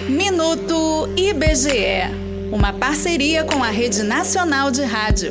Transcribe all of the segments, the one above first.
Minuto IBGE, uma parceria com a Rede Nacional de Rádio.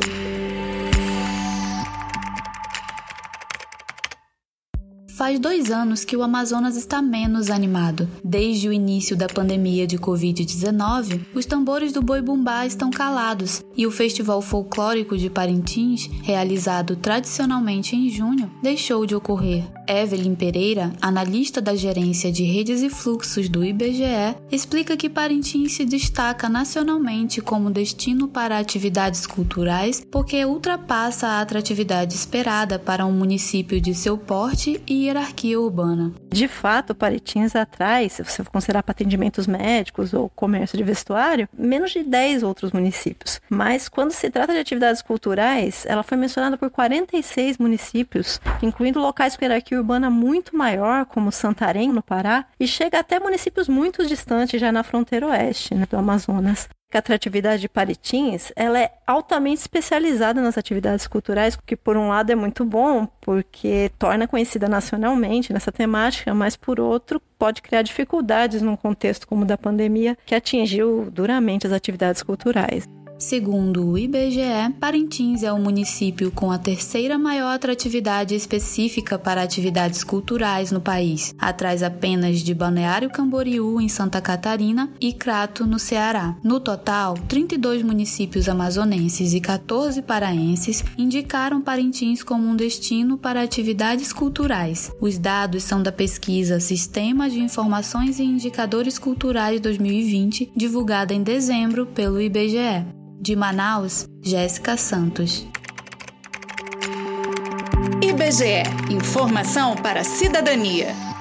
Faz 2 anos que o Amazonas está menos animado. Desde o início da pandemia de Covid-19, os tambores do boi-bumbá estão calados e o Festival Folclórico de Parintins, realizado tradicionalmente em junho, deixou de ocorrer. Evelyn Pereira, analista da Gerência de Redes e Fluxos do IBGE, explica que Parintins se destaca nacionalmente como destino para atividades culturais porque ultrapassa a atratividade esperada para um município de seu porte e hierarquia urbana. De fato, Parintins atrai, se você for considerar para atendimentos médicos ou comércio de vestuário, menos de 10 outros municípios. Mas quando se trata de atividades culturais, ela foi mencionada por 46 municípios, incluindo locais com hierarquia urbana muito maior, como Santarém, no Pará, e chega até municípios muito distantes, já na fronteira oeste, do Amazonas. A atratividade de Parintins, ela é altamente especializada nas atividades culturais, o que por um lado é muito bom, porque torna conhecida nacionalmente nessa temática, mas por outro pode criar dificuldades num contexto como o da pandemia, que atingiu duramente as atividades culturais. Segundo o IBGE, Parintins é o município com a 3ª maior atratividade específica para atividades culturais no país, atrás apenas de Balneário Camboriú, em Santa Catarina, e Crato, no Ceará. No total, 32 municípios amazonenses e 14 paraenses indicaram Parintins como um destino para atividades culturais. Os dados são da pesquisa Sistema de Informações e Indicadores Culturais 2020, divulgada em dezembro pelo IBGE. De Manaus, Jéssica Santos. IBGE, informação para a cidadania.